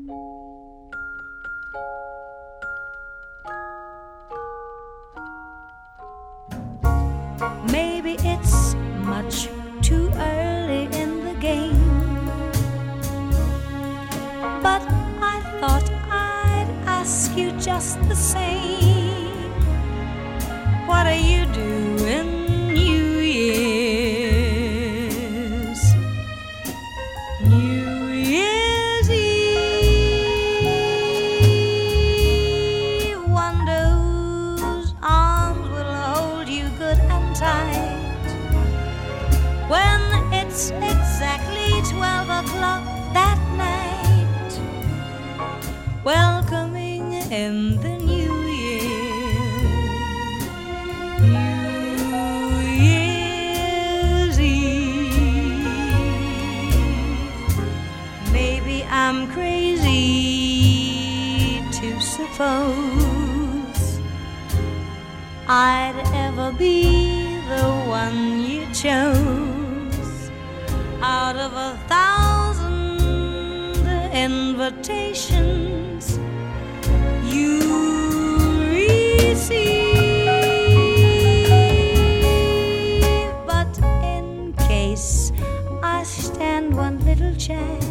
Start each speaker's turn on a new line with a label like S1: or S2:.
S1: Maybe it's much too early in the game, but I thought I'd ask you just the same. What are you doing New Year's? New Year's Eve. Wonder whose arms will hold you good and tight when it's exactly 12 o'clock that night, welcoming in the new year. New Year's Eve. Maybe I'm crazy to suppose I'd ever be the one you chose out of 1,000 invitations you receive. But in case I stand one little chance,